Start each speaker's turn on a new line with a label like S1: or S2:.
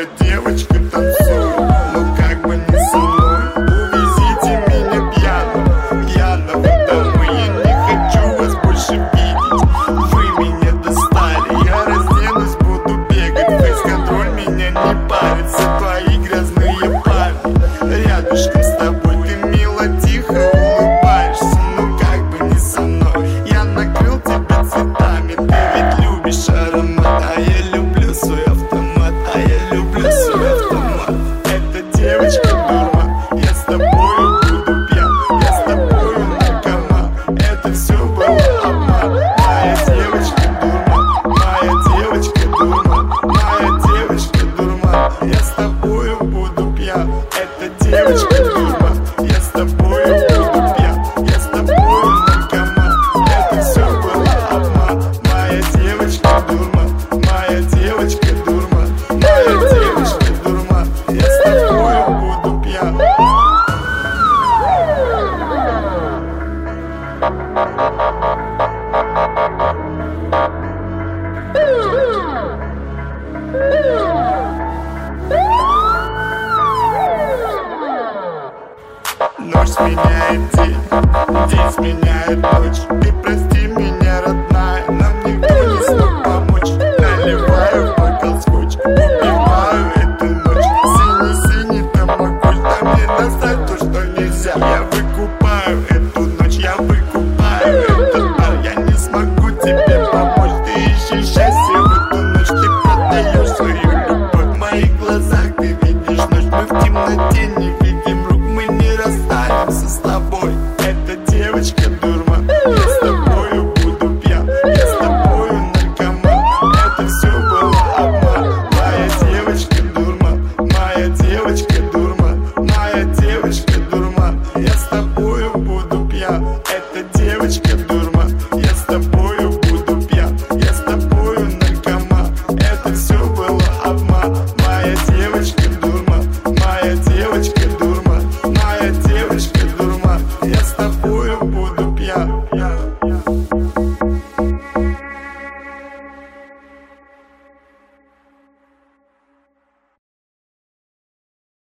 S1: Эта девочка танцует, но как бы не со мной. Увезите меня пьяного домой. Я не хочу вас больше видеть. Вы меня достали, я разденусь, буду бегать. Фейс-контроль меня не парит. Все твои грязные парни рядышком с тобой. Ты мило, тихо улыбаешься, но как бы не со мной. Я накрыл тебя цветами, ты ведь любишь аромат. А я люблю свой автомат, а я люблю свой автомат. Эта девочка дурман, я с тобою буду пьян. Я с тобою наркоман, это все было обман. Моя девочка дурман, моя девочка дурман, моя девочка дурман. Я с тобою буду пьян. Эта девочка дурман, я с тобою буду пьян. Я с тобою наркоман, это все было обман. Моя девочка дурман, моя девочка дурман, моя девочка дурман. Я с тобою буду пьян. Ночь сменяет день, день сменяет ночь. Ты прости